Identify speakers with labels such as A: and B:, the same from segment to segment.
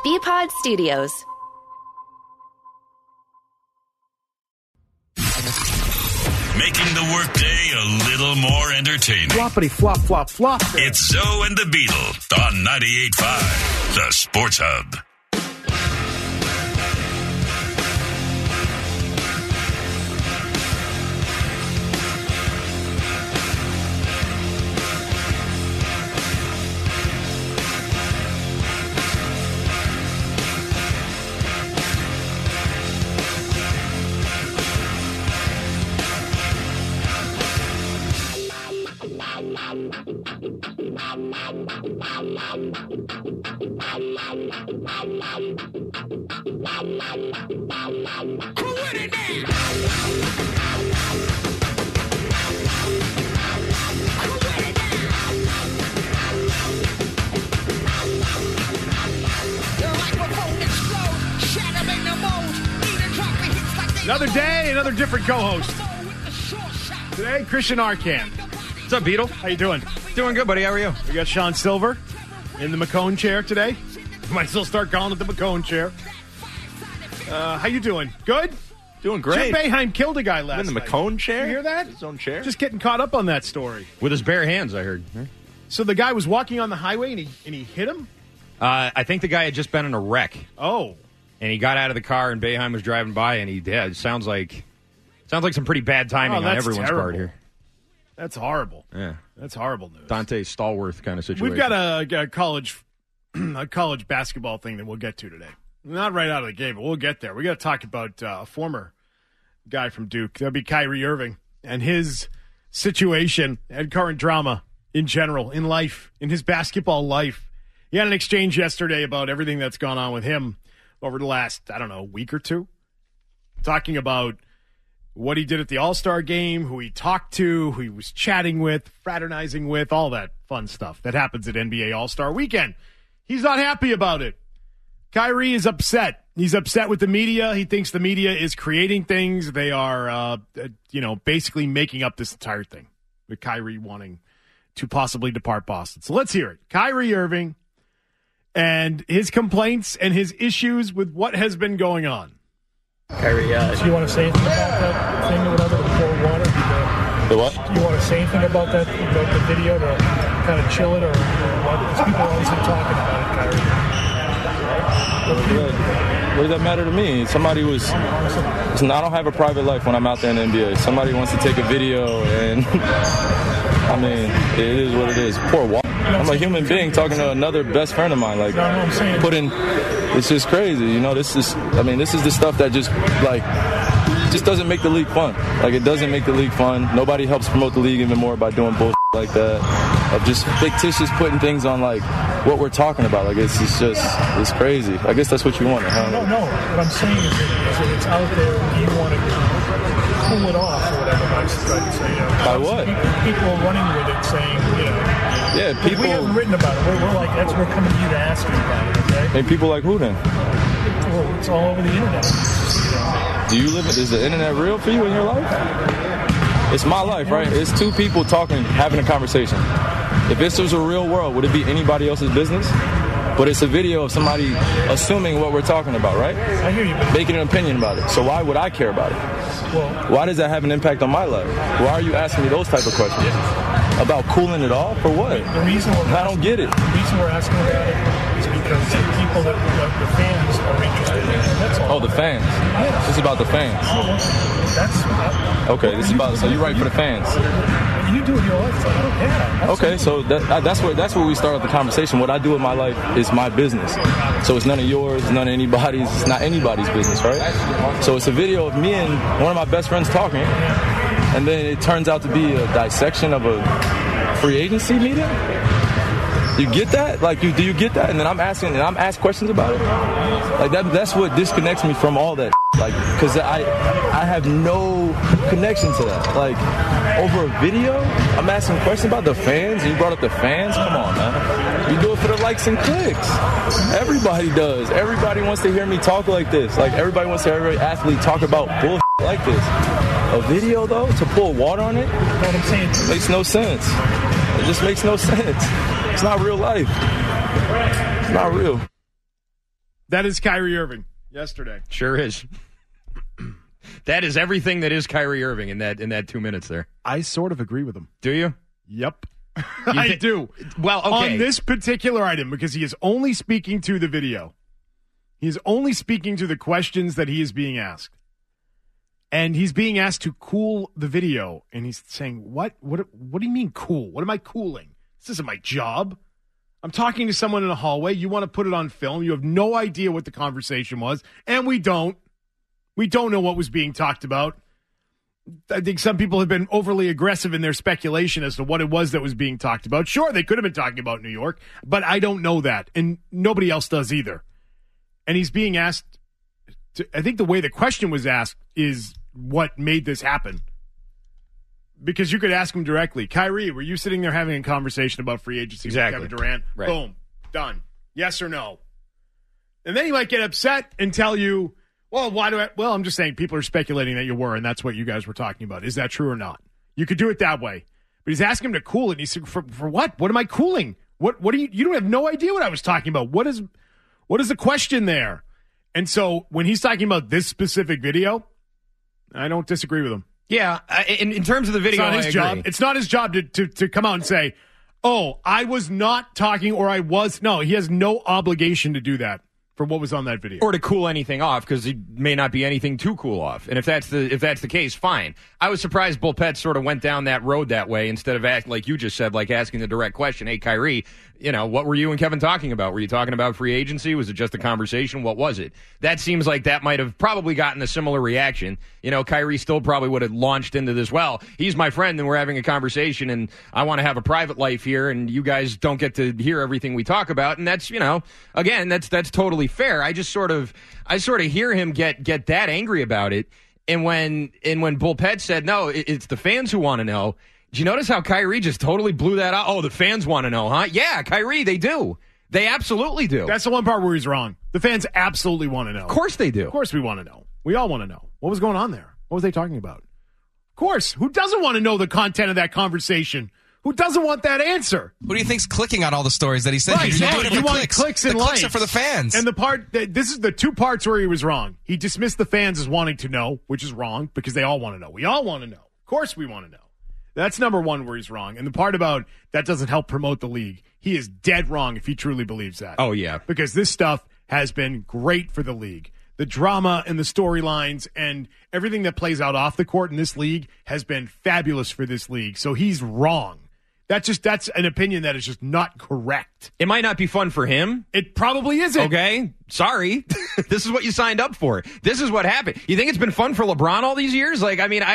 A: BPod Studios.
B: Making the workday a little more entertaining.
C: Floppity flop flop flop.
B: It's Zoe and the Beetle on 98.5, the Sports Hub.
C: Another day, another different co-host. Today, Christian Arcand.
D: What's up, Beetle?
C: How you doing?
D: Doing good, buddy. How are you?
C: We got Sean Silver in the McCone chair today. Might still start calling it the McCone chair. How you doing? Good?
D: Doing great.
C: Jim Boeheim killed a guy last night.
D: In the McCone chair?
C: You hear that?
D: His own chair?
C: Just getting caught up on that story.
D: With his bare hands, I heard.
C: So the guy was walking on the highway and he hit him?
D: I think the guy had just been in a wreck.
C: Oh.
D: And he got out of the car and Boeheim was driving by and it sounds like some pretty bad timing on everyone's part here.
C: That's horrible.
D: Yeah.
C: That's horrible news.
D: Dante Stallworth kind of situation.
C: We've got a college basketball thing that we'll get to today. Not right out of the gate, but we'll get there. We got to talk about a former guy from Duke. That'd be Kyrie Irving and his situation and current drama in general, in life, in his basketball life. He had an exchange yesterday about everything that's gone on with him over the last, week or two. Talking about what he did at the All-Star game, who he talked to, who he was chatting with, fraternizing with, all that fun stuff that happens at NBA All-Star Weekend. He's not happy about it. Kyrie is upset. He's upset with the media. He thinks the media is creating things. They are, basically making up this entire thing with Kyrie wanting to possibly depart Boston. So let's hear it. Kyrie Irving and his complaints and his issues with what has been going on.
E: Kyrie, do you want to say anything about that thing or whatever, the cold water?
F: The what?
E: Do you want to say anything about that, about the video to kind of chill it or what? Because people are always talking about it, Kyrie.
F: What does that matter to me? Somebody was... Listen, I don't have a private life when I'm out there in the NBA. Somebody wants to take a video and... it is what it is. Poor Walt. I'm a human being talking to another best friend of mine. It's just crazy. This is the stuff that just doesn't make the league fun. It doesn't make the league fun. Nobody helps promote the league even more by doing bullshit like that. Of just fictitious putting things on what we're talking about. It's crazy. I guess that's what you want. Huh?
E: No. What I'm saying is that it's out there and you want to cool it off or whatever. I was trying to say.
F: By what?
E: People are running with it saying,
F: Yeah, people.
E: We haven't written about it. We're coming to you to ask you about it, okay?
F: And people like who then?
E: Well, it's all over the internet.
F: Do you live? Is the internet real for you in your life? It's my life, right? It's two people talking, having a conversation. If this was a real world, would it be anybody else's business? But it's a video of somebody assuming what we're talking about, right?
E: I hear you.
F: Making an opinion about it. So why would I care about it?
E: Well,
F: why does that have an impact on my life? Why are you asking me those type of questions? About cooling it off? For what? I don't get it.
E: The reason we're asking about it is because the people the fans are interested in it. That's all.
F: Oh, the fans.
E: Yes.
F: This is about the fans. Okay, this is about. So you write for the fans.
E: You do it your life. I don't care.
F: Okay, so that's where we start the conversation. What I do with my life is my business. So it's none of yours, none of anybody's. It's not anybody's business, right? So it's a video of me and one of my best friends talking, and then it turns out to be a dissection of a free agency meeting. You get that? Do you get that? And then I'm asked questions about it. That's what disconnects me from all that. Because I have no connection to that. Over a video, I'm asking questions about the fans. You brought up the fans. Come on, man. You do it for the likes and clicks. Everybody does. Everybody wants to hear me talk like this. Everybody wants to hear every athlete talk about bullshit like this. A video, though, to pour water on it,
E: what I'm saying
F: makes no sense. It just makes no sense. It's not real life. It's not real.
C: That is Kyrie Irving yesterday.
D: Sure is. That is everything that is Kyrie Irving in that 2 minutes there.
C: I sort of agree with him.
D: Do you?
C: Yep. I do.
D: Well, okay.
C: On this particular item, because he is only speaking to the video. He is only speaking to the questions that he is being asked. And he's being asked to cool the video. And he's saying, what do you mean cool? What am I cooling? This isn't my job. I'm talking to someone in a hallway. You want to put it on film. You have no idea what the conversation was. And we don't. We don't know what was being talked about. I think some people have been overly aggressive in their speculation as to what it was that was being talked about. Sure, they could have been talking about New York, but I don't know that. And nobody else does either. And he's being asked, I think the way the question was asked is what made this happen. Because you could ask him directly, Kyrie, were you sitting there having a conversation about free agency with Kevin Durant?
D: Right.
C: Boom. Done. Yes or no? And then he might get upset and tell you, well, I'm just saying people are speculating that you were, and that's what you guys were talking about. Is that true or not? You could do it that way. But he's asking him to cool it. And he said, for what? What am I cooling? What do you don't have no idea what I was talking about. What is the question there? And so when he's talking about this specific video, I don't disagree with him.
D: Yeah, in terms of the video,
C: it's not his job. It's not his job to come out and say, oh, I was not talking or I was. No, he has no obligation to do that for what was on that video.
D: Or to cool anything off, because it may not be anything to cool off. And if that's the case, fine. I was surprised Bull Pet sort of went down that road that way instead of acting like you just said, like asking the direct question, hey, Kyrie, what were you and Kevin talking about? Were you talking about free agency? Was it just a conversation? What was it? That seems like that might have probably gotten a similar reaction. Kyrie still probably would have launched into this, well, he's my friend and we're having a conversation and I want to have a private life here and you guys don't get to hear everything we talk about. And that's, again, that's totally fair. I sort of hear him get that angry about it. And when Bull Pet said, no, it's the fans who want to know. Did you notice how Kyrie just totally blew that out? Oh, the fans want to know, huh? Yeah, Kyrie, they do. They absolutely do.
C: That's the one part where he's wrong. The fans absolutely want to know.
D: Of course they do.
C: Of course we want to know. We all want to know. What was going on there? What was they talking about? Of course. Who doesn't want to know the content of that conversation? Who doesn't want that answer?
A: Who do you think's clicking on all the stories that he said?
C: Right, you want clicks and likes.
A: Clicks are for the fans.
C: And this is the two parts where he was wrong. He dismissed the fans as wanting to know, which is wrong because they all want to know. We all want to know. Of course we want to know. That's number one where he's wrong. And the part about that doesn't help promote the league, he is dead wrong if he truly believes that.
D: Oh, yeah.
C: Because this stuff has been great for the league. The drama and the storylines and everything that plays out off the court in this league has been fabulous for this league. So he's wrong. That's an opinion that is just not correct.
D: It might not be fun for him.
C: It probably isn't.
D: Okay. Sorry. This is what you signed up for. This is what happened. You think it's been fun for LeBron all these years?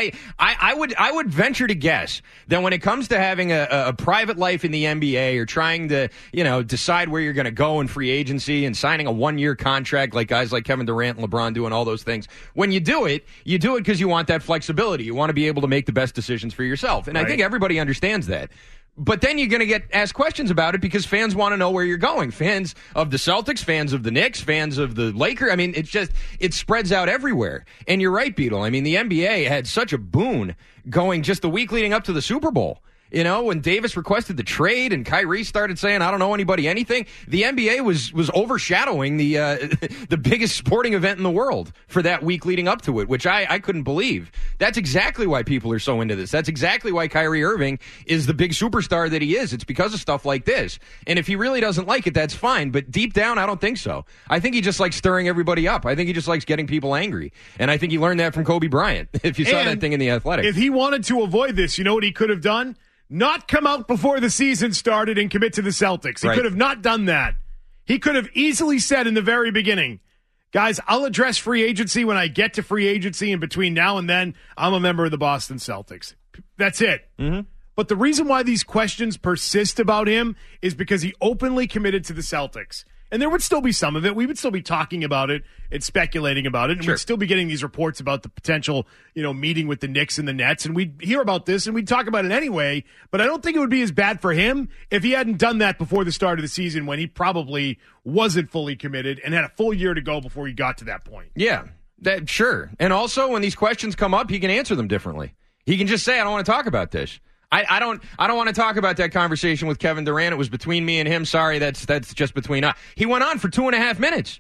D: I would venture to guess that when it comes to having a private life in the NBA or trying to, decide where you're going to go in free agency and signing a 1-year contract like guys like Kevin Durant and LeBron doing all those things, when you do it because you want that flexibility. You want to be able to make the best decisions for yourself. And right. I think everybody understands that. But then you're going to get asked questions about it because fans want to know where you're going. Fans of the Celtics, fans of the Knicks, fans of the Lakers. I mean, it spreads out everywhere. And you're right, Beetle. I mean, the NBA had such a boon going just the week leading up to the Super Bowl. When Davis requested the trade and Kyrie started saying, I don't know anybody anything, the NBA was overshadowing the biggest sporting event in the world for that week leading up to it, which I couldn't believe. That's exactly why people are so into this. That's exactly why Kyrie Irving is the big superstar that he is. It's because of stuff like this. And if he really doesn't like it, that's fine. But deep down, I don't think so. I think he just likes stirring everybody up. I think he just likes getting people angry. And I think he learned that from Kobe Bryant, if you saw that thing in The Athletic.
C: If he wanted to avoid this, you know what he could have done? Not come out before the season started and commit to the Celtics. He could have not done that. He could have easily said in the very beginning, guys, I'll address free agency when I get to free agency, and between now and then, I'm a member of the Boston Celtics. That's it. Mm-hmm. But the reason why these questions persist about him is because he openly committed to the Celtics. And there would still be some of it. We would still be talking about it and speculating about it. And we'd still be getting these reports about the potential, meeting with the Knicks and the Nets. And we'd hear about this and we'd talk about it anyway. But I don't think it would be as bad for him if he hadn't done that before the start of the season when he probably wasn't fully committed and had a full year to go before he got to that point.
D: Yeah, sure. And also when these questions come up, he can answer them differently. He can just say, I don't want to talk about this. I don't want to talk about that conversation with Kevin Durant. It was between me and him. Sorry, that's just between us. He went on for 2.5 minutes.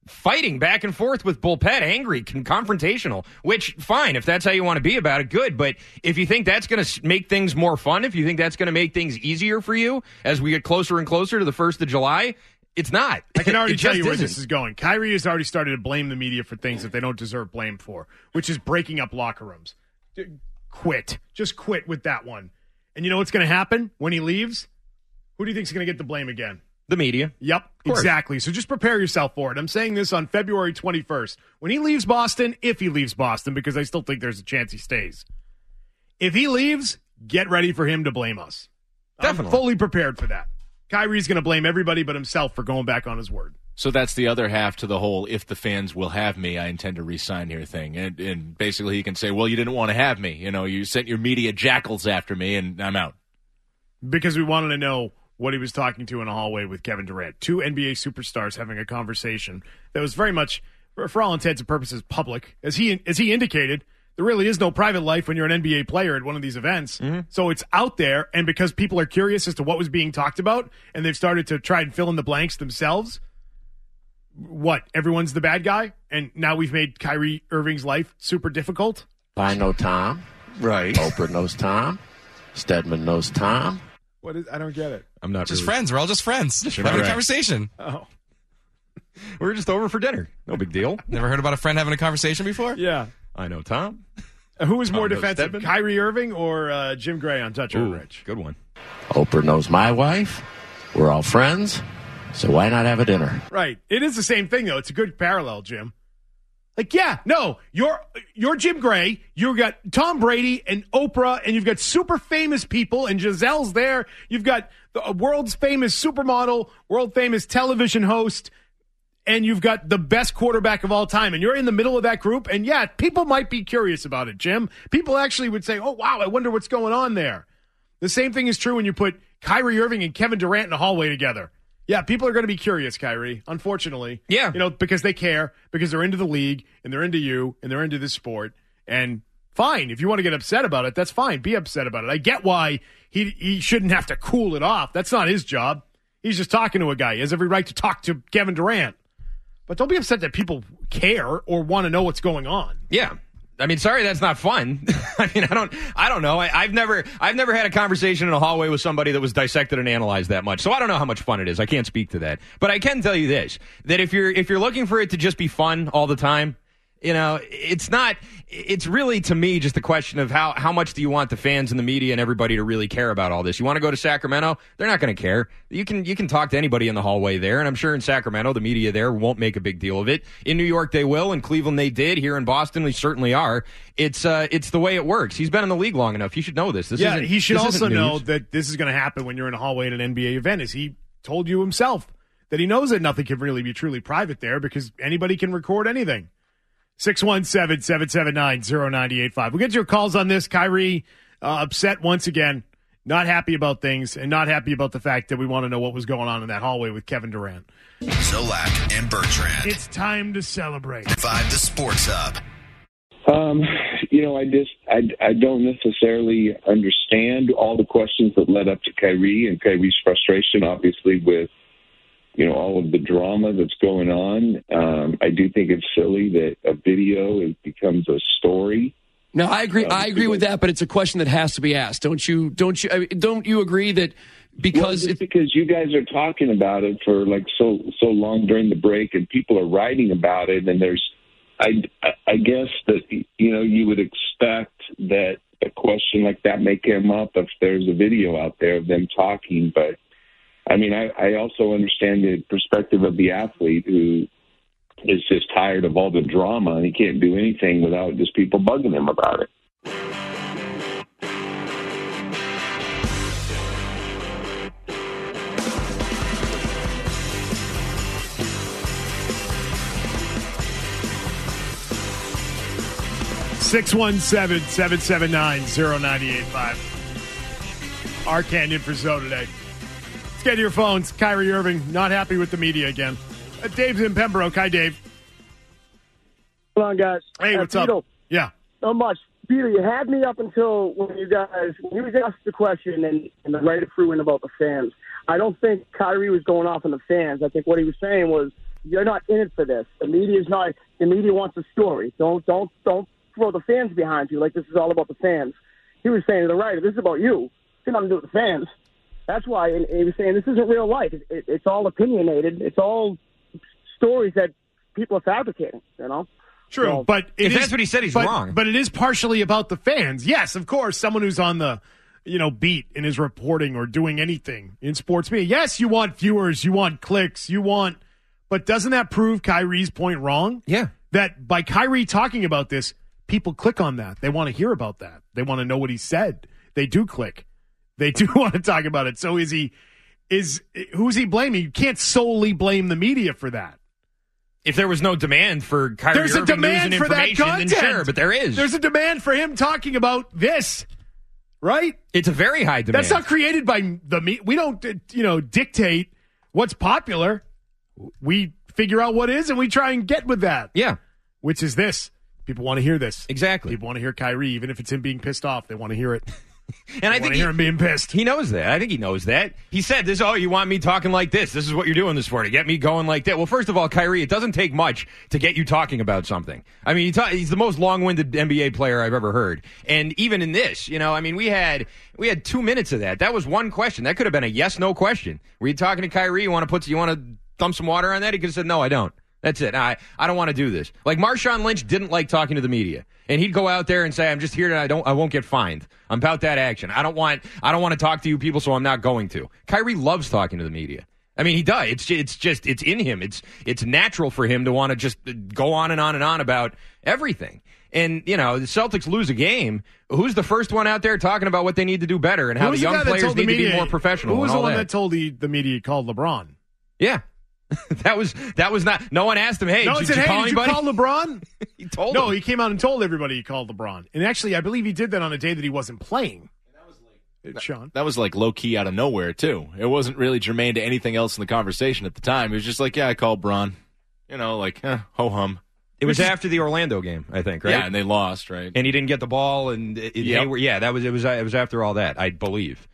D: fighting back and forth with Bullpet, angry, confrontational, which, fine, if that's how you want to be about it, good. But if you think that's going to make things more fun, if you think that's going to make things easier for you as we get closer and closer to the 1st of July, it's not.
C: I can already tell you where this is going. Kyrie has already started to blame the media for things that they don't deserve blame for, which is breaking up locker rooms. Quit. Just quit with that one. And you know what's going to happen when he leaves? Who do you think is going to get the blame again?
D: The media.
C: Yep, exactly. So just prepare yourself for it. I'm saying this on February 21st. When he leaves Boston, if he leaves Boston, because I still think there's a chance he stays. If he leaves, get ready for him to blame us.
D: Definitely.
C: I'm fully prepared for that. Kyrie's going to blame everybody but himself for going back on his word.
G: So that's the other half to the whole if the fans will have me, I intend to re-sign here thing. And basically he can say, well, you didn't want to have me. You know, you sent your media jackals after me, and I'm out.
C: Because we wanted to know what he was talking to in a hallway with Kevin Durant. 2 NBA superstars having a conversation that was very much, for all intents and purposes, public. As he indicated, there really is no private life when you're an NBA player at one of these events. Mm-hmm. So it's out there, and because people are curious as to what was being talked about, and they've started to try and fill in the blanks themselves, what, everyone's the bad guy? And now we've made Kyrie Irving's life super difficult?
H: I know Tom.
G: Right.
H: Oprah knows Tom. Stedman knows Tom.
C: What is? I don't get it.
D: I'm not
A: just
D: really.
A: friends. We're all just friends. Just having a conversation.
C: Oh.
D: We're just over for dinner. No big deal.
A: Never heard about a friend having a conversation before?
C: Yeah.
D: I know Tom.
C: Who was more
D: Tom knows
C: defensive,
D: Stedman.
C: Kyrie Irving or Jim Gray on Touch or Rich?
D: Good one.
H: Oprah knows my wife. We're all friends. So why not have a dinner?
C: Right. It is the same thing, though. It's a good parallel, Jim. Like, yeah, no, you're Jim Gray. You've got Tom Brady and Oprah, and you've got super famous people, and Giselle's there. You've got the world's famous supermodel, world famous television host, and you've got the best quarterback of all time, and you're in the middle of that group. And yeah, people might be curious about it, Jim. People actually would say, "Oh, wow, I wonder what's going on there." The same thing is true when you put Kyrie Irving and Kevin Durant in a hallway together. Yeah, people are going to be curious, Kyrie, unfortunately.
D: Yeah.
C: You know, because they care, because they're into the league, and they're into you, and they're into this sport. And fine, if you want to get upset about it, that's fine. Be upset about it. I get why he shouldn't have to cool it off. That's not his job. He's just talking to a guy. He has every right to talk to Kevin Durant. But don't be upset that people care or want to know what's going on.
D: Yeah. I mean, sorry, that's not fun. I mean, I don't know. I've never had a conversation in a hallway with somebody that was dissected and analyzed that much. So I don't know how much fun it is. I can't speak to that. But I can tell you this, that if you're looking for it to just be fun all the time, you know, it's really, to me, just a question of how much do you want the fans and the media and everybody to really care about all this? You want to go to Sacramento? They're not going to care. You can talk to anybody in the hallway there, and I'm sure in Sacramento, the media there won't make a big deal of it. In New York, they will. In Cleveland, they did. Here in Boston, we certainly are. It's the way it works. He's been in the league long enough. He should know this.
C: He should also know that this is going to happen when you're in a hallway at an NBA event, as he told you himself, that he knows that nothing can really be truly private there because anybody can record anything. 617-779-0985. We'll get your calls on this. Kyrie upset once again, not happy about things, and not happy about the fact that we want to know what was going on in that hallway with Kevin Durant.
B: Zolak and Bertrand.
C: It's time to celebrate.
B: 5 the Sports Hub.
I: You know, I don't necessarily understand all the questions that led up to Kyrie and Kyrie's frustration, obviously, with, you know, all of the drama that's going on. I do think it's silly that a video becomes a story.
J: No, I agree. I agree with that, but it's a question that has to be asked. Don't you agree that because
I: because you guys are talking about it for like so long during the break, and people are writing about it, and there's, I guess that, you know, you would expect that a question like that may come up if there's a video out there of them talking, but I mean, I also understand the perspective of the athlete who is just tired of all the drama, and he can't do anything without just people bugging him about it.
C: Six 617-779-0985. R. Canyon for Zoe today. Let's get to your phones. Kyrie Irving, not happy with the media again. Dave's in Pembroke. Hi, Dave.
K: Hold on, guys.
C: Hey, what's
K: Beetle,
C: up? Yeah.
K: Not much. Peter, you had me up until when you was asked the question and the writer threw in about the fans. I don't think Kyrie was going off on the fans. I think what he was saying was You're not in it for this. The media's not. The media wants a story. Don't throw the fans behind you like this is all about the fans. He was saying to the writer, this is about you. It's nothing to do with the fans. That's why and he was saying this isn't real life. It's all opinionated. It's all stories that people are fabricating, you know?
C: True,
K: So,
C: but
D: If that's what he said, he's wrong.
C: But it is partially about the fans. Yes, of course, someone who's on the beat and is reporting or doing anything in sports media. Yes, you want viewers, you want clicks, but doesn't that prove Kyrie's point wrong?
D: Yeah.
C: That by Kyrie talking about this, people click on that. They want to hear about that. They want to know what he said. They do click. They do want to talk about it. So who's he blaming? You can't solely blame the media for that.
D: If there was no demand for Kyrie
C: There's a
D: Irving news
C: demand
D: and
C: for that
D: information,
C: content.
D: then sure, but there is.
C: There's a demand for him talking about this, right?
D: It's a very high demand.
C: That's not created by the media. We don't, dictate what's popular. We figure out what is, and we try and get with that.
D: Yeah.
C: Which is this. People want to hear this.
D: Exactly.
C: People want to hear Kyrie, even if it's him being pissed off. They want to hear it.
D: And I think
C: hear him being pissed.
D: He knows that. I think he knows that. He said this, you want me talking like this? This is what you're doing this for, to get me going like that. Well, first of all, Kyrie, it doesn't take much to get you talking about something. I mean, he's the most long-winded NBA player I've ever heard. And even in this, we had 2 minutes of that. That was one question. That could have been a yes-no question. Were you talking to Kyrie? You want to dump some water on that? He could have said, no, I don't. That's it. I don't want to do this. Like Marshawn Lynch didn't like talking to the media. And he'd go out there and say, I'm just here and I won't get fined. I'm about that action. I don't want to talk to you people, so I'm not going to. Kyrie loves talking to the media. I mean, he does. It's in him. It's natural for him to want to just go on and on and on about everything. And, the Celtics lose a game. Who's the first one out there talking about what they need to do better and how the young players need to be more professional?
C: Who was
D: and
C: the
D: all
C: one that told the media he called LeBron?
D: Yeah. That was not. No one asked him. Hey, did you call
C: LeBron?
D: He told.
C: No,
D: him.
C: he came out and told everybody he called LeBron. And actually, I believe he did that on a day that he wasn't playing. Sean,
G: that was like low key out of nowhere too. It wasn't really germane to anything else in the conversation at the time. It was just like, yeah, I called Bron. Ho hum.
D: It was after the Orlando game, I think, right?
G: Yeah, and they lost, right?
D: And he didn't get the ball, and it was after all that, I believe.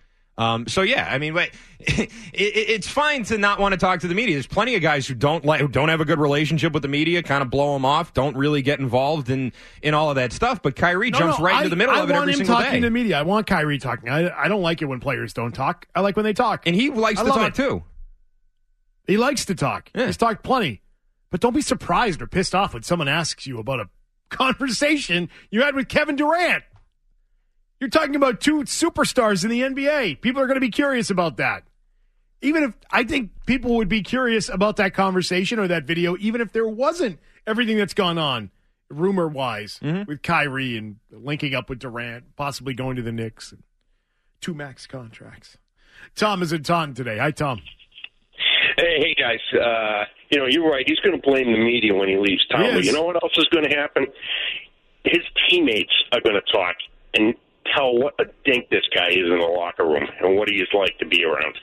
D: It's fine to not want to talk to the media. There's plenty of guys who don't have a good relationship with the media, kind of blow them off, don't really get involved in all of that stuff. But Kyrie jumps right into the middle of it every single day.
C: I want him talking to the media. I want Kyrie talking. I don't like it when players don't talk. I like when they talk.
D: And he likes to talk too.
C: He likes to talk. Yeah. He's talked plenty. But don't be surprised or pissed off when someone asks you about a conversation you had with Kevin Durant. You're talking about two superstars in the NBA. People are going to be curious about that. Even if I think people would be curious about that conversation or that video, even if there wasn't everything that's gone on, rumor-wise, with Kyrie and linking up with Durant, possibly going to the Knicks, and 2 max contracts. Tom is in Taunton today. Hi, Tom.
L: Hey, guys. You're right. He's going to blame the media when he leaves town. But you know what else is going to happen? His teammates are going to talk and tell what a dink this guy is in the locker room and what he is like to be around.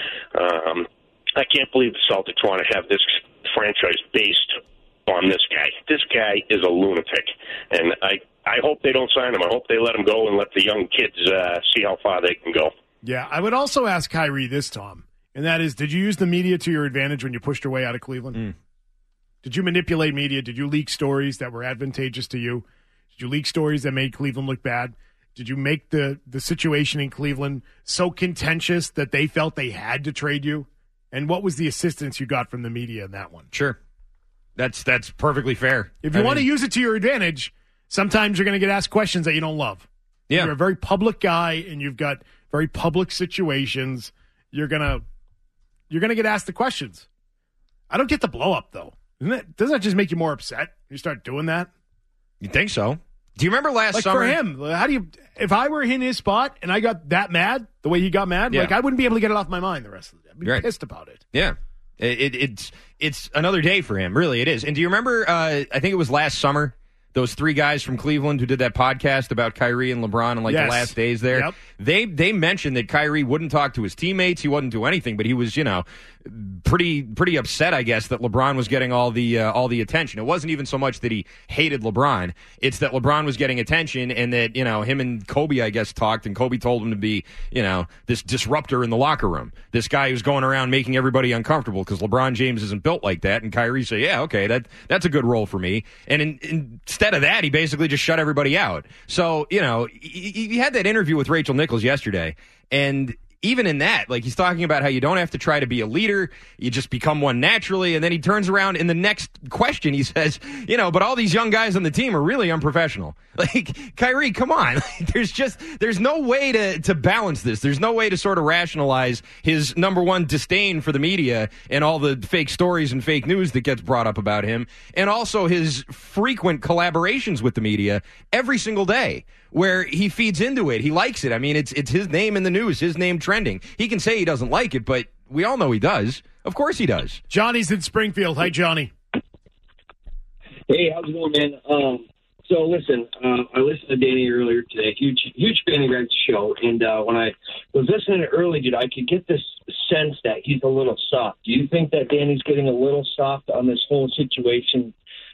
L: I can't believe the Celtics want to have this franchise based on this guy. This guy is a lunatic, and I hope they don't sign him. I hope they let him go and let the young kids see how far they can go.
C: Yeah, I would also ask Kyrie this, Tom, and that is, did you use the media to your advantage when you pushed your way out of Cleveland? Did you manipulate media? Did you leak stories that were advantageous to you? Did you leak stories that made Cleveland look bad? Did you make the situation in Cleveland so contentious that they felt they had to trade you? And what was the assistance you got from the media in that one?
D: Sure. That's perfectly fair.
C: If you want to use it to your advantage, sometimes you're going to get asked questions that you don't love.
D: Yeah.
C: You're a very public guy and you've got very public situations. You're going to get asked the questions. I don't get the blow up though. Doesn't that just make you more upset? You start doing that?
D: You think so? Do you remember last
C: For
D: summer?
C: him, if I were in his spot and I got that mad, the way he got mad, I wouldn't be able to get it off my mind the rest of the day. I'd be pissed about it.
D: Yeah. It's another day for him. Really, it is. And do you remember, I think it was last summer, those three guys from Cleveland who did that podcast about Kyrie and LeBron and the last days there, they mentioned that Kyrie wouldn't talk to his teammates. He wouldn't do anything, but he was, pretty upset, I guess, that LeBron was getting all the attention. It wasn't even so much that he hated LeBron. It's that LeBron was getting attention and that, him and Kobe, I guess, talked, and Kobe told him to be, this disruptor in the locker room. This guy who's going around making everybody uncomfortable because LeBron James isn't built like that. And Kyrie said, yeah, okay, that's a good role for me. And instead of that, he basically just shut everybody out. So, he had that interview with Rachel Nichols yesterday, and even in that, he's talking about how you don't have to try to be a leader. You just become one naturally. And then he turns around in the next question. He says, but all these young guys on the team are really unprofessional. Kyrie, come on. There's no way to balance this. There's no way to sort of rationalize his, number one, disdain for the media and all the fake stories and fake news that gets brought up about him. And also his frequent collaborations with the media every single day, where he feeds into it. He likes it. I mean, it's his name in the news, his name trending. He can say he doesn't like it, but we all know he does. Of course he does.
C: Johnny's in Springfield. Hi, Johnny.
M: Hey, how's it going, man? So listen, I listened to Danny earlier today. Huge fan of Greg's show. And when I was listening early, dude, I could get this sense that he's a little soft. Do you think that Danny's getting a little soft on this whole situation?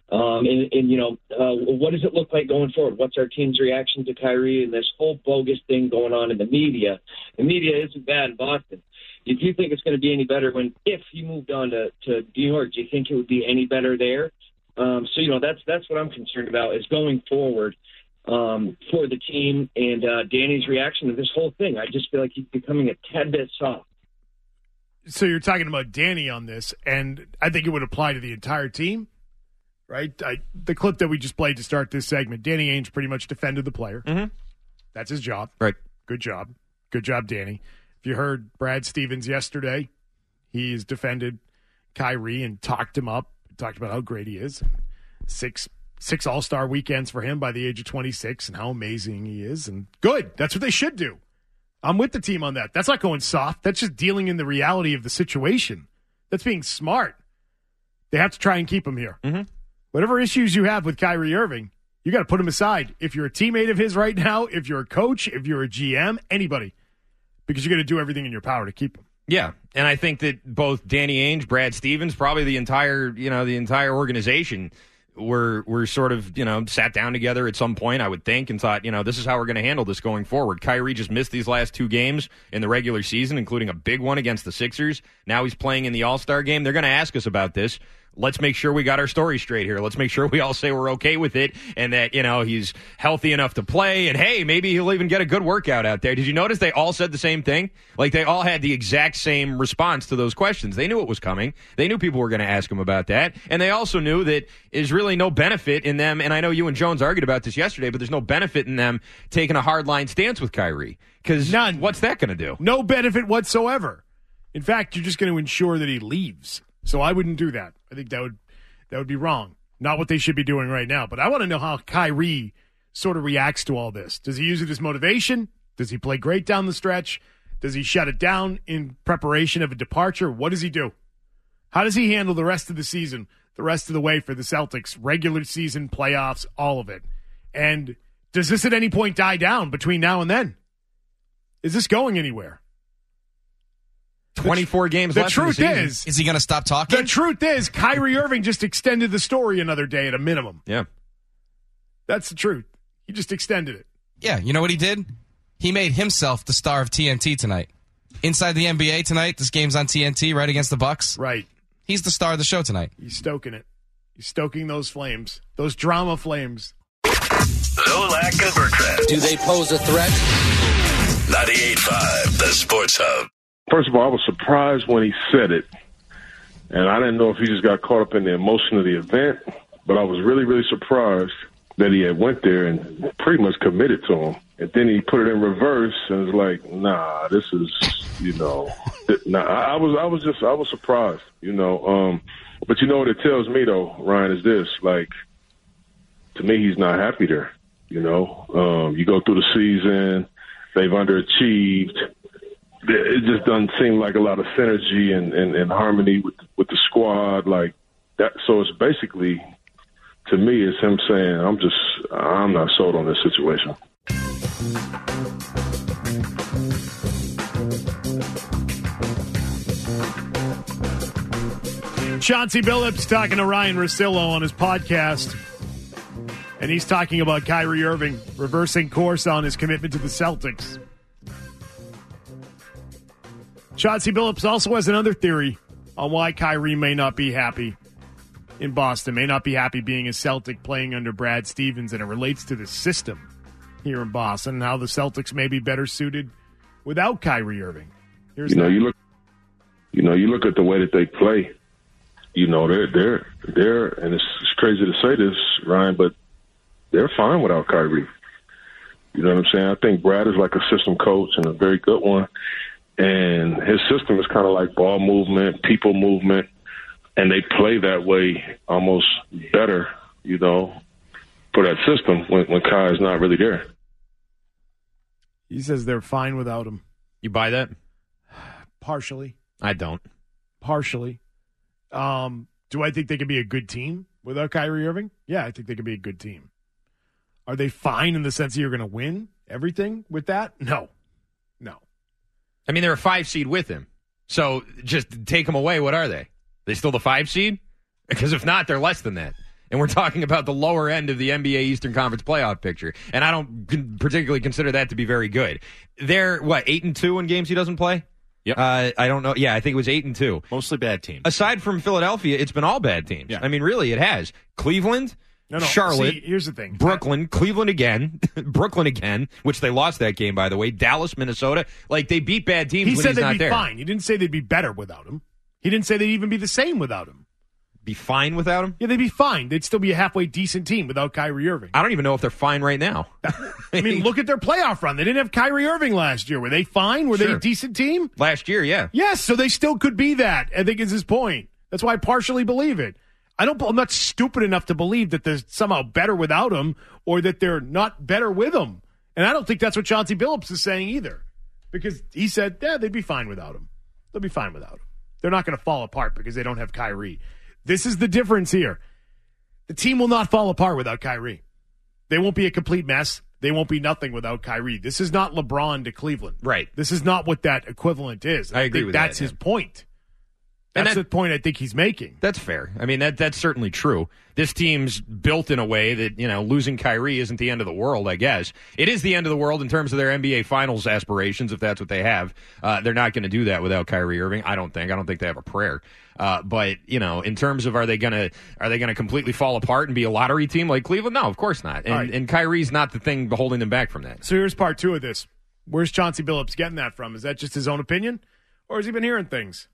M: What does it look like going forward? What's our team's reaction to Kyrie and this whole bogus thing going on in the media? The media isn't bad in Boston. Do you think it's going to be any better if he moved on to New York? Do you think it would be any better there? That's what I'm concerned about is going forward for the team and Danny's reaction to this whole thing. I just feel like he's becoming a tad bit soft.
C: So you're talking about Danny on this, and I think it would apply to the entire team. Right? The clip that we just played to start this segment, Danny Ainge pretty much defended the player.
D: Mm-hmm.
C: That's his job.
D: Right.
C: Good job. Good job, Danny. If you heard Brad Stevens yesterday, he's defended Kyrie and talked him up, talked about how great he is. Six All-Star weekends for him by the age of 26 and how amazing he is. And good. That's what they should do. I'm with the team on that. That's not going soft. That's just dealing in the reality of the situation. That's being smart. They have to try and keep him here.
D: Mm-hmm.
C: Whatever issues you have with Kyrie Irving, you got to put him aside. If you're a teammate of his right now, if you're a coach, if you're a GM, anybody, because you're going to do everything in your power to keep him.
D: Yeah, and I think that both Danny Ainge, Brad Stevens, probably the entire organization were sort of, sat down together at some point, I would think, and thought, this is how we're going to handle this going forward. Kyrie just missed these last two games in the regular season, including a big one against the Sixers. Now he's playing in the All-Star game. They're going to ask us about this. Let's make sure we got our story straight here. Let's make sure we all say we're okay with it and that, he's healthy enough to play. And, hey, maybe he'll even get a good workout out there. Did you notice they all said the same thing? They all had the exact same response to those questions. They knew it was coming. They knew people were going to ask him about that. And they also knew that there's really no benefit in them. And I know you and Jones argued about this yesterday, but there's no benefit in them taking a hardline stance with Kyrie. Because none. What's that going to do?
C: No benefit whatsoever. In fact, you're just going to ensure that he leaves. So I wouldn't do that. I think that would be wrong. Not what they should be doing right now. But I want to know how Kyrie sort of reacts to all this. Does he use it as motivation? Does he play great down the stretch? Does he shut it down in preparation of a departure? What does he do? How does he handle the rest of the season, the rest of the way for the Celtics, regular season, playoffs, all of it? And does this at any point die down between now and then? Is this going anywhere?
D: 24 games left in the season.
A: Is he going to stop talking?
C: The truth is, Kyrie Irving just extended the story another day at a minimum.
D: Yeah.
C: That's the truth. He just extended it.
A: Yeah, you know what he did? He made himself the star of TNT tonight. Inside the NBA tonight, this game's on TNT, right against the Bucks.
C: Right.
A: He's the star of the show tonight.
C: He's stoking it. He's stoking those flames, those drama flames.
B: Zolak and Bertrand.
H: Do they pose a threat?
B: 98.5, the Sports Hub.
N: First of all, I was surprised when he said it, and I didn't know if he just got caught up in the emotion of the event, but I was really, really surprised that he had went there and pretty much committed to him. And then he put it in reverse and was like, nah, this is, nah, I was surprised, but you know what it tells me though, Ryan, is this, to me, he's not happy there. You go through the season, they've underachieved. It just doesn't seem like a lot of synergy and harmony with the squad like that. So it's basically, to to me, it's him saying, I'm not sold on this situation.
C: Chauncey Billups talking to Ryan Russillo on his podcast. And he's talking about Kyrie Irving reversing course on his commitment to the Celtics. Chauncey Billups also has another theory on why Kyrie may not be happy in Boston, may not be happy being a Celtic playing under Brad Stevens, and it relates to the system here in Boston and how the Celtics may be better suited without Kyrie Irving.
N: You look at the way that they play. They're, and it's crazy to say this, Ryan, but they're fine without Kyrie. You know what I'm saying? I think Brad is like a system coach and a very good one. And his system is kind of like ball movement, people movement, and they play that way almost better, for that system when Kai is not really there.
C: He says they're fine without him.
D: You buy that?
C: Partially.
D: I don't.
C: Partially. Do I think they can be a good team without Kyrie Irving? Yeah, I think they can be a good team. Are they fine in the sense that you're going to win everything with that? No.
D: I mean, they're a 5 seed with him. So just take them away. What are they? They still the 5 seed? Because if not, they're less than that. And we're talking about the lower end of the NBA Eastern Conference playoff picture. And I don't particularly consider that to be very good. They're, 8-2 in games he doesn't play?
G: Yep.
D: I don't know. Yeah, I think it was 8-2.
G: Mostly bad teams.
D: Aside from Philadelphia, it's been all bad teams.
G: Yeah.
D: I mean, really, it has. Cleveland, Charlotte,
C: See, here's the thing.
D: Brooklyn, Cleveland again, Brooklyn again, which they lost that game, by the way. Dallas, Minnesota. Like, they beat bad teams
C: he
D: when
C: said
D: he's
C: they'd
D: not
C: be
D: there.
C: fine. He didn't say they'd be better without him. He didn't say they'd even be the same without him.
D: Be fine without him?
C: Yeah, they'd be fine. They'd still be a halfway decent team without Kyrie Irving.
D: I don't even know if they're fine right now.
C: I mean, look at their playoff run. They didn't have Kyrie Irving last year. Were they fine? Were they a decent team?
D: Last year, yeah.
C: Yes, so they still could be that, I think is his point. That's why I partially believe it. I'm not stupid enough to believe that they're somehow better without him or that they're not better with him. And I don't think that's what Chauncey Billups is saying either. Because he said, they'd be fine without him. They'll be fine without him. They're not going to fall apart because they don't have Kyrie. This is the difference here. The team will not fall apart without Kyrie. They won't be a complete mess. They won't be nothing without Kyrie. This is not LeBron to Cleveland.
D: Right.
C: This is not what that equivalent is.
D: I agree
C: think
D: with
C: that's
D: that,
C: his point. That's the point I think he's making.
D: That's fair. I mean, that's certainly true. This team's built in a way that, losing Kyrie isn't the end of the world, I guess. It is the end of the world in terms of their NBA Finals aspirations, if that's what they have. They're not going to do that without Kyrie Irving, I don't think. I don't think they have a prayer. But, in terms of are they going to completely fall apart and be a lottery team like Cleveland? No, of course not. And Kyrie's not the thing holding them back from that.
C: So here's part 2 of this. Where's Chauncey Billups getting that from? Is that just his own opinion? Or has he been hearing things?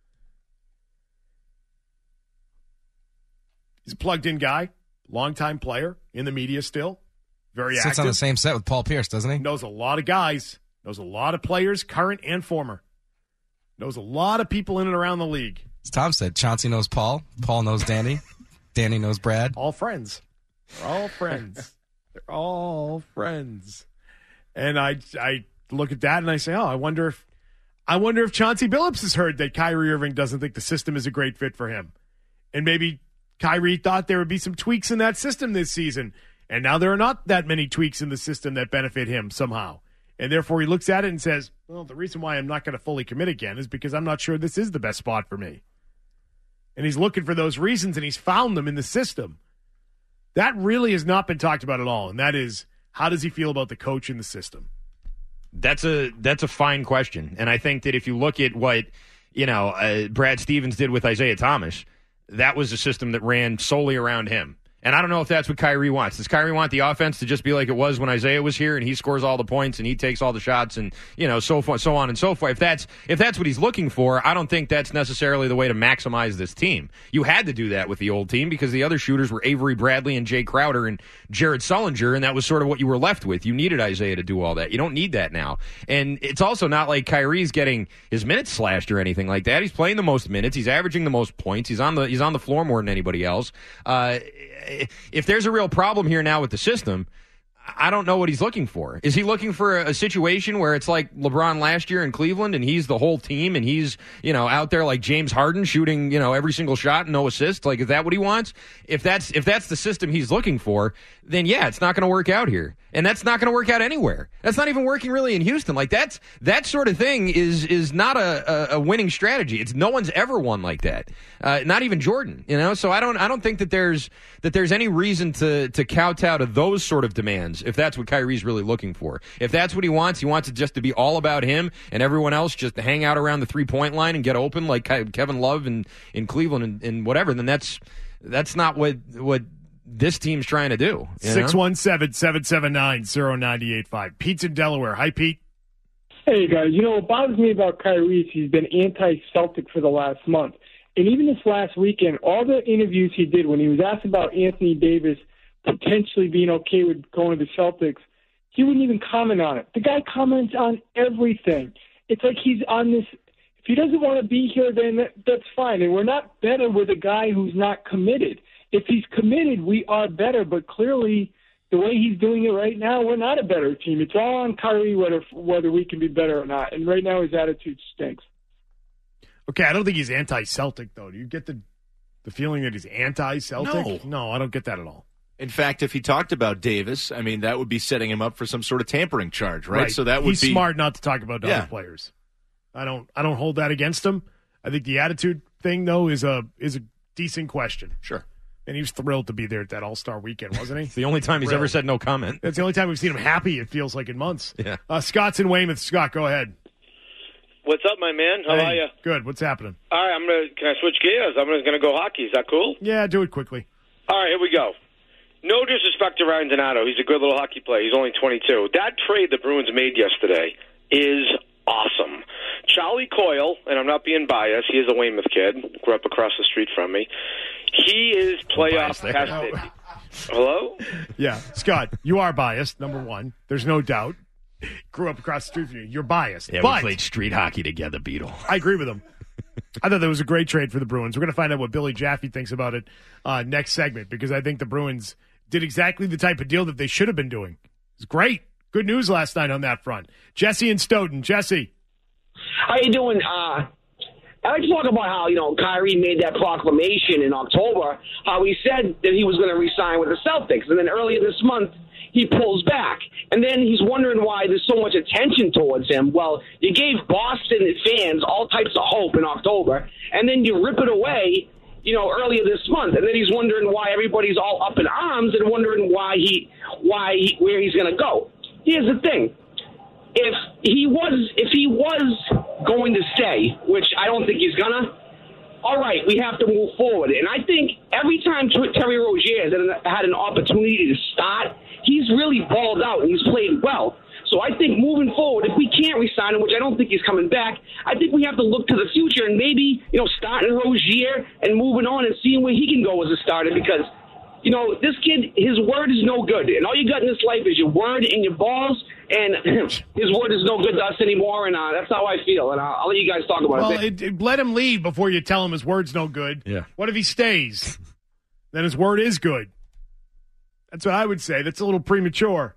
C: He's a plugged-in guy, longtime player, in the media still, very active.
A: Sits on the same set with Paul Pierce, doesn't he?
C: Knows a lot of guys, knows a lot of players, current and former. Knows a lot of people in and around the league.
A: As Tom said, Chauncey knows Paul, Paul knows Danny, Danny knows Brad.
C: All friends. They're all friends. They're all friends. And I look at that and I say, I wonder if Chauncey Billups has heard that Kyrie Irving doesn't think the system is a great fit for him. And maybe Kyrie thought there would be some tweaks in that system this season, and now there are not that many tweaks in the system that benefit him somehow. And therefore he looks at it and says, well, the reason why I'm not going to fully commit again is because I'm not sure this is the best spot for me. And he's looking for those reasons, and he's found them in the system. That really has not been talked about at all, and that is, how does he feel about the coach in the system?
D: That's a fine question, and I think that if you look at what Brad Stevens did with Isaiah Thomas, that was a system that ran solely around him. And I don't know if that's what Kyrie wants. Does Kyrie want the offense to just be like it was when Isaiah was here and he scores all the points and he takes all the shots and, so on and so forth? If that's what he's looking for, I don't think that's necessarily the way to maximize this team. You had to do that with the old team because the other shooters were Avery Bradley and Jay Crowder and Jared Sullinger, and that was sort of what you were left with. You needed Isaiah to do all that. You don't need that now. And it's also not like Kyrie's getting his minutes slashed or anything like that. He's playing the most minutes. He's averaging the most points. He's on the floor more than anybody else. If there's a real problem here now with the system, I don't know what he's looking for. Is he looking for a situation where it's like LeBron last year in Cleveland and he's the whole team and he's, out there like James Harden shooting, every single shot and no assists? Like, is that what he wants? If that's the system he's looking for, then yeah, it's not going to work out here. And that's not going to work out anywhere. That's not even working really in Houston. Like that sort of thing is not a winning strategy. It's no one's ever won like that. Not even Jordan, So I don't think that there's any reason to kowtow to those sort of demands if that's what Kyrie's really looking for. If that's what he wants it just to be all about him and everyone else just to hang out around the 3-point line and get open like Kevin Love in Cleveland and whatever, then that's not what this team's trying to do.
C: 617-779-0985. Pete's in Delaware. Hi, Pete.
O: Hey, guys. What bothers me about Kyrie is he's been anti-Celtic for the last month. And even this last weekend, all the interviews he did when he was asked about Anthony Davis potentially being okay with going to the Celtics, he wouldn't even comment on it. The guy comments on everything. It's like he's on this. If he doesn't want to be here, then that's fine. And we're not better with a guy who's not committed. If he's committed, we are better. But clearly, the way he's doing it right now, we're not a better team. It's all on Kyrie whether we can be better or not. And right now, his attitude stinks.
C: Okay, I don't think he's anti-Celtic, though. Do you get the feeling that he's anti-Celtic? No, I don't get that at all.
G: In fact, if he talked about Davis, that would be setting him up for some sort of tampering charge, right? So that would
C: he's smart not to talk about other players. I don't hold that against him. I think the attitude thing, though, is a decent question.
G: Sure.
C: And he was thrilled to be there at that All-Star weekend, wasn't he?
D: It's the only time he's ever said no comment.
C: That's the only time we've seen him happy, it feels like, in months.
D: Yeah.
C: Scott's in Weymouth. Scott, go ahead.
P: What's up, my man? How are you?
C: Good. What's happening?
P: All right, can I switch gears? I'm going to go hockey. Is that cool?
C: Yeah, do it quickly.
P: All right, here we go. No disrespect to Ryan Donato. He's a good little hockey player. He's only 22. That trade the Bruins made yesterday is awesome. Charlie Coyle, and I'm not being biased, he is a Weymouth kid, grew up across the street from me. He is playoff tested. Hello?
C: Yeah. Scott, you are biased, number one. There's no doubt. Grew up across the street from you. You're biased.
D: Yeah,
C: but
D: we played street hockey together, Beetle.
C: I agree with him. I thought that was a great trade for the Bruins. We're going to find out what Billy Jaffe thinks about it next segment because I think the Bruins did exactly the type of deal that they should have been doing. It's great. Good news last night on that front. Jesse and Stoughton. Jesse.
Q: How you doing? I'd like to talk about how, Kyrie made that proclamation in October, how he said that he was going to re-sign with the Celtics. And then earlier this month, he pulls back. And then he's wondering why there's so much attention towards him. Well, you gave Boston fans all types of hope in October, and then you rip it away, earlier this month. And then he's wondering why everybody's all up in arms and wondering where he's going to go. Here's the thing. If he was going to stay, which I don't think he's gonna, all right, we have to move forward. And I think every time Terry Rozier has had an opportunity to start, he's really balled out and he's played well. So I think moving forward, if we can't re-sign him, which I don't think he's coming back, I think we have to look to the future and maybe, starting Rozier and moving on and seeing where he can go as a starter because, this kid, his word is no good. And all you got in this life is your word and your balls, and his word is no good to us anymore, and that's how I feel. And I'll let you guys talk about
C: it. Let him leave before you tell him his word's no good.
D: Yeah.
C: What if he stays? Then his word is good. That's what I would say. That's a little premature.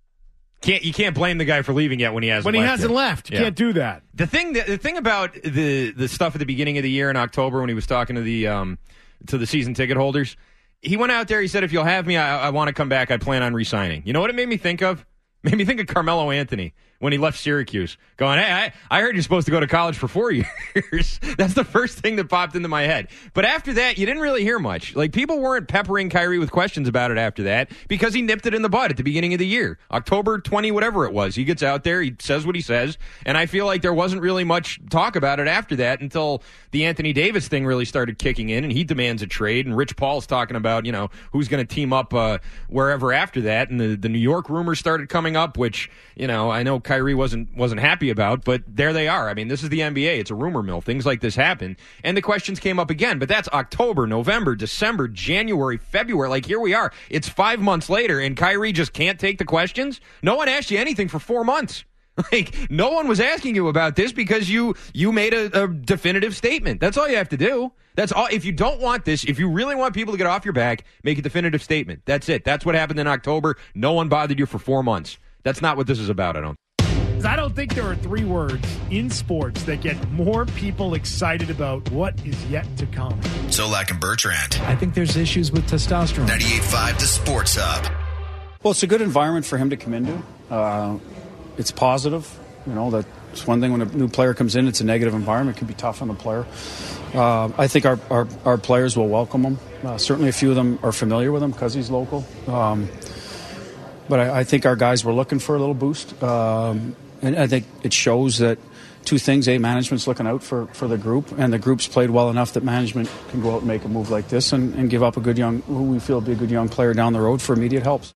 D: You can't blame the guy for leaving yet when he hasn't
C: left. You can't do that.
D: The thing about the stuff at the beginning of the year in October when he was talking to the season ticket holders, he went out there. He said, "If you'll have me, I want to come back. I plan on re-signing." You know what it made me think of? Made me think of Carmelo Anthony when he left Syracuse, going, "Hey, I heard you're supposed to go to college for 4 years." That's the first thing that popped into my head. But after that, you didn't really hear much. Like, people weren't peppering Kyrie with questions about it after that because he nipped it in the bud at the beginning of the year. October 20, whatever it was. He gets out there, he says what he says, and I feel like there wasn't really much talk about it after that until the Anthony Davis thing really started kicking in, and he demands a trade, and Rich Paul's talking about, who's going to team up wherever after that, and the New York rumors started coming up, which, I know Kyrie wasn't happy about, but there they are. I mean, this is the NBA. It's a rumor mill. Things like this happen. And the questions came up again, but that's October, November, December, January, February. Like, here we are. It's 5 months later, and Kyrie just can't take the questions? No one asked you anything for 4 months. Like, no one was asking you about this because you made a definitive statement. That's all you have to do. That's all. If you don't want this, if you really want people to get off your back, make a definitive statement. That's it. That's what happened in October. No one bothered you for 4 months. That's not what this is about,
C: I don't think there are 3 words in sports that get more people excited about what is yet to come.
R: Solak and Bertrand.
S: I think there's issues with testosterone.
R: 98.5 The Sports Hub.
T: Well, it's a good environment for him to come into. It's positive. You know, that's one thing when a new player comes in, it's a negative environment. It can be tough on the player. I think our players will welcome him. Certainly a few of them are familiar with him because he's local. But I think our guys were looking for a little boost. And I think it shows that 2 things. Management's looking out for the group, and the group's played well enough that management can go out and make a move like this and give up a good young, who we feel will be a good young player down the road for immediate helps.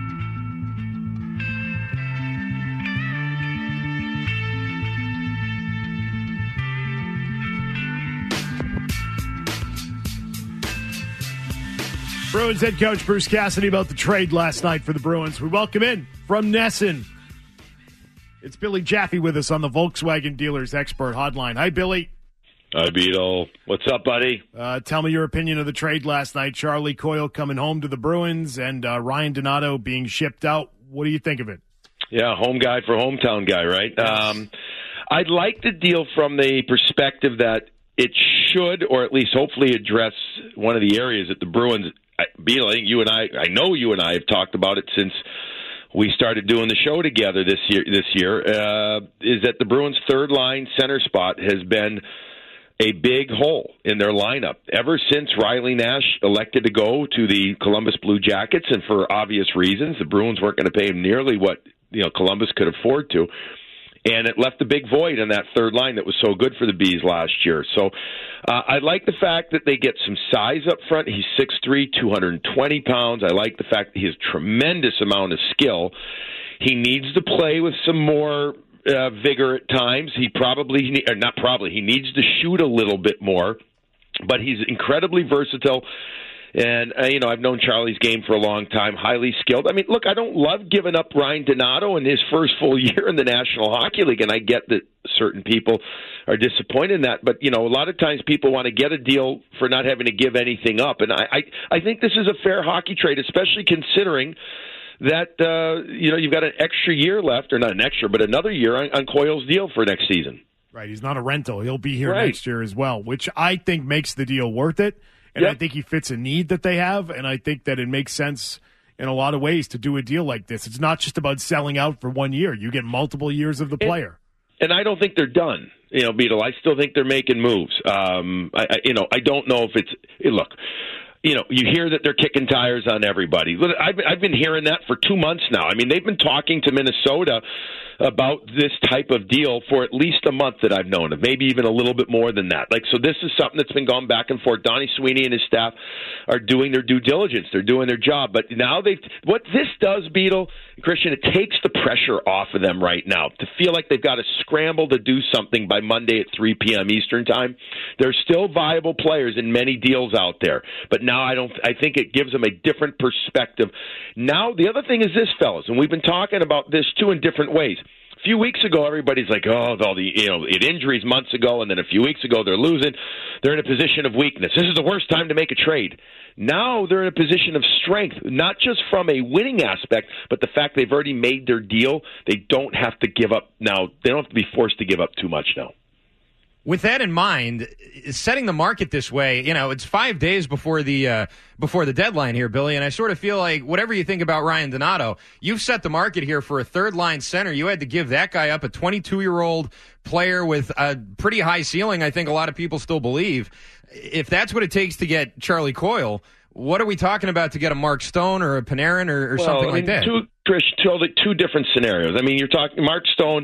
C: Bruins head coach Bruce Cassidy about the trade last night for the Bruins. We welcome in from Nesson. It's Billy Jaffe with us on the Volkswagen Dealers Expert Hotline. Hi, Billy.
U: Hi, Beetle. What's up, buddy?
C: Tell me your opinion of the trade last night. Charlie Coyle coming home to the Bruins and Ryan Donato being shipped out. What do you think of it?
U: Yeah, home guy for hometown guy, right? Yes. I like the deal from the perspective that it should, or at least hopefully address one of the areas that the Bruins, Beetle, I know you and I have talked about it since we started doing the show together this year, is that the Bruins' third line center spot has been a big hole in their lineup ever since Riley Nash elected to go to the Columbus Blue Jackets, and for obvious reasons, the Bruins weren't going to pay him nearly what Columbus could afford to. And it left a big void in that third line that was so good for the Bees last year. So I like the fact that they get some size up front. He's 6'3", 220 pounds. I like the fact that he has a tremendous amount of skill. He needs to play with some more vigor at times. He needs to shoot a little bit more. But he's incredibly versatile. And, I've known Charlie's game for a long time, highly skilled. I mean, look, I don't love giving up Ryan Donato in his first full year in the National Hockey League, and I get that certain people are disappointed in that. But, a lot of times people want to get a deal for not having to give anything up. And I think this is a fair hockey trade, especially considering that, you've got an extra year left, or not an extra, but another year on Coyle's deal for next season.
C: Right, he's not a rental. He'll be here next year as well, which I think makes the deal worth it. And I think he fits a need that they have, and I think that it makes sense in a lot of ways to do a deal like this. It's not just about selling out for 1 year. You get multiple years of the player.
U: And I don't think they're done, Beetle. I still think they're making moves. I don't know if it's – look, you hear that they're kicking tires on everybody. I've been hearing that for 2 months now. I mean, they've been talking to Minnesota about this type of deal for at least a month that I've known of, maybe even a little bit more than that. So this is something that's been going back and forth. Donnie Sweeney and his staff are doing their due diligence. They're doing their job. But now what this does, Beetle, Christian, it takes the pressure off of them right now to feel like they've got to scramble to do something by Monday at 3 p.m. Eastern time. There's still viable players in many deals out there. But now I think it gives them a different perspective. Now, the other thing is this, fellas, and we've been talking about this too in different ways. A few weeks ago, everybody's like, it injuries months ago, and then a few weeks ago they're losing. They're in a position of weakness. This is the worst time to make a trade. Now they're in a position of strength, not just from a winning aspect, but the fact they've already made their deal. They don't have to give up now. They don't have to be forced to give up too much now.
D: With that in mind, setting the market this way, it's 5 days before the deadline here, Billy, and I sort of feel like whatever you think about Ryan Donato, you've set the market here for a third-line center. You had to give that guy up, a 22-year-old player with a pretty high ceiling, I think a lot of people still believe. If that's what it takes to get Charlie Coyle, what are we talking about to get a Mark Stone or a Panarin or something like that?
U: Two different scenarios. I mean, you're talking Mark Stone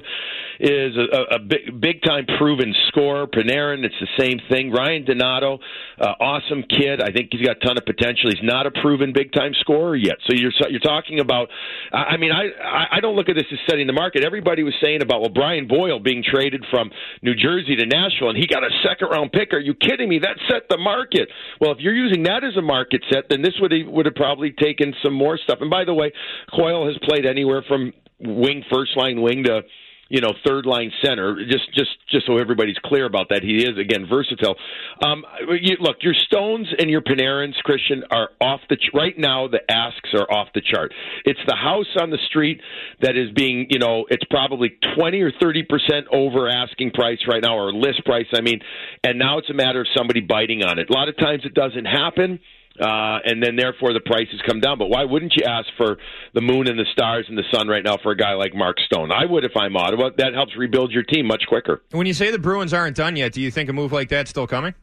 U: is a big-time proven scorer. Panarin, it's the same thing. Ryan Donato, awesome kid. I think he's got a ton of potential. He's not a proven big-time scorer yet. So you're talking about. I mean, I don't look at this as setting the market. Everybody was saying about Brian Boyle being traded from New Jersey to Nashville, and he got a second-round pick. Are you kidding me? That set the market. Well, if you're using that as a market set, then this would have probably taken some more stuff. And by the way, Coyle has played anywhere from first line wing to third line center. Just so everybody's clear about that, he is again versatile. Look, your Stones and your Panarins, Christian, are off the right now. The asks are off the chart. It's the house on the street that is being, it's probably 20 or 30% over asking price right now, or list price. I mean, and now it's a matter of somebody biting on it. A lot of times it doesn't happen. And then, therefore, the prices come down. But why wouldn't you ask for the moon and the stars and the sun right now for a guy like Mark Stone? I would if I'm Ottawa. That helps rebuild your team much quicker.
D: When you say the Bruins aren't done yet, do you think a move like that's still coming?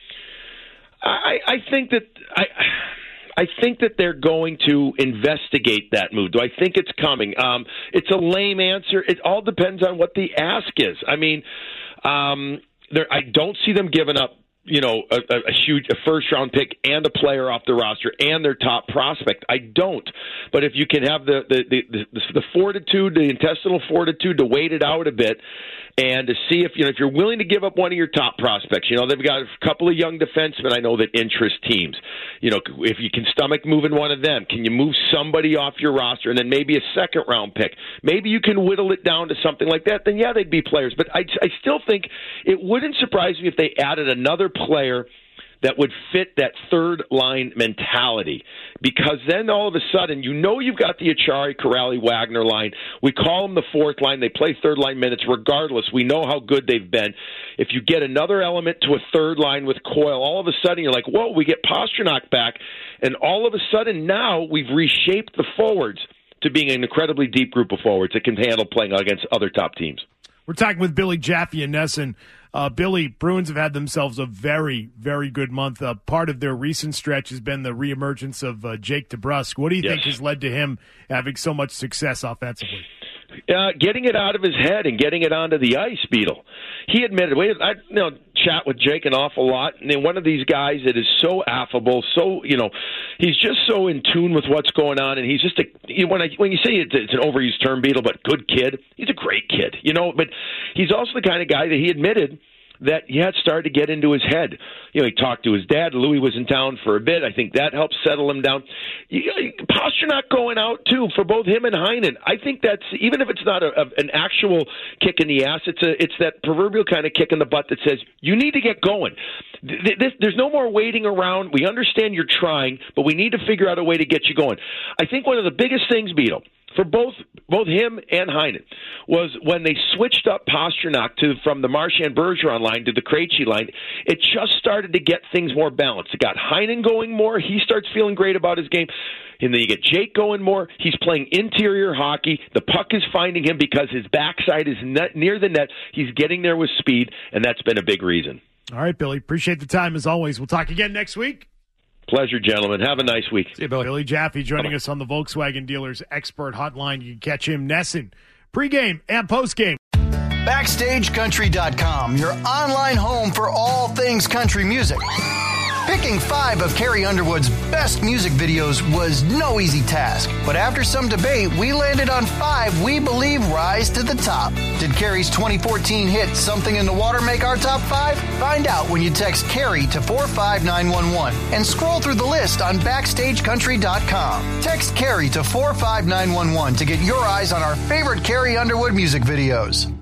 U: I think that I think that they're going to investigate that move. Do I think it's coming? It's a lame answer. It all depends on what the ask is. I mean, I don't see them giving up a first-round pick and a player off the roster and their top prospect. I don't. But if you can have the fortitude, the intestinal fortitude to wait it out a bit and to see if you're willing to give up one of your top prospects. They've got a couple of young defensemen I know that interest teams. If you can stomach moving one of them, can you move somebody off your roster and then maybe a second-round pick? Maybe you can whittle it down to something like that. Then, yeah, they'd be players. But I still think it wouldn't surprise me if they added another player that would fit that third line mentality, because then all of a sudden you've got the Achari, Corrali, Wagner line. We call them the fourth line. They play third line minutes regardless. We know how good they've been. If you get another element to a third line with Coyle, all of a sudden you're like, whoa, we get Pastrnak back, and all of a sudden now we've reshaped the forwards to being an incredibly deep group of forwards that can handle playing against other top teams.
C: We're talking with Billy Jaffe and Nesson. Billy, Bruins have had themselves a very, very good month. Part of their recent stretch has been the reemergence of Jake DeBrusk. What do you think has led to him having so much success offensively?
U: Getting it out of his head and getting it onto the ice, Beetle. He admitted, I chat with Jake an awful lot, and then one of these guys that is so affable, so, he's just so in tune with what's going on, and he's just when you say it's an overused term, Beetle, but good kid, he's a great kid, but he's also the kind of guy that he admitted that it started to get into his head. He talked to his dad. Louis was in town for a bit. I think that helped settle him down. Pastrnak going out, too, for both him and Heinen. I think that's, even if it's not an actual kick in the ass, it's that proverbial kind of kick in the butt that says, you need to get going. There's no more waiting around. We understand you're trying, but we need to figure out a way to get you going. I think one of the biggest things, Beetle, for both him and Heinen was when they switched up Pastrnak from the Marchand-Bergeron line to the Krejci line, it just started to get things more balanced. It got Heinen going more. He starts feeling great about his game. And then you get Jake going more. He's playing interior hockey. The puck is finding him because his backside is near the net. He's getting there with speed, and that's been a big reason.
C: All right, Billy. Appreciate the time as always. We'll talk again next week.
U: Pleasure, gentlemen. Have a nice week.
C: See you, Billy. Billy Jaffe joining us on the Volkswagen Dealers Expert Hotline. You can catch him, Nesson, pregame and postgame.
E: BackstageCountry.com, your online home for all things country music. Picking 5 of Carrie Underwood's best music videos was no easy task. But after some debate, we landed on 5 we believe rise to the top. Did Carrie's 2014 hit Something in the Water make our top 5? Find out when you text Carrie to 45911 and scroll through the list on BackstageCountry.com. Text Carrie to 45911 to get your eyes on our favorite Carrie Underwood music videos.